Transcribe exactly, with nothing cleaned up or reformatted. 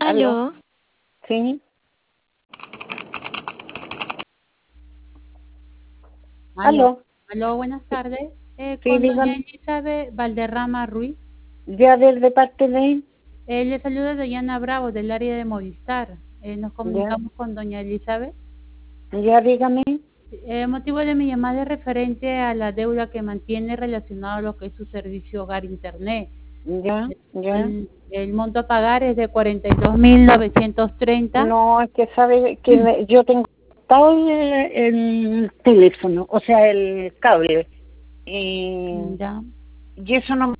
¿Aló? ¿Aló? Sí, Aló, aló. aló, buenas tardes. Eh, Sí, con doña dígame. Elizabeth Valderrama Ruiz. Ya desde parte de... Eh, le saluda Diana Bravo del área de Movistar. Eh, nos Ya, comunicamos con doña Elizabeth. ya dígame. Eh, El motivo de mi llamada es referente a la deuda que mantiene relacionado a lo que es su servicio hogar internet. Ya, ya. El, el monto a pagar es de cuarenta y dos mil novecientos treinta. No, es que sabe que me- yo tengo todo el, el teléfono, o sea, el cable. Y, Ya. y eso no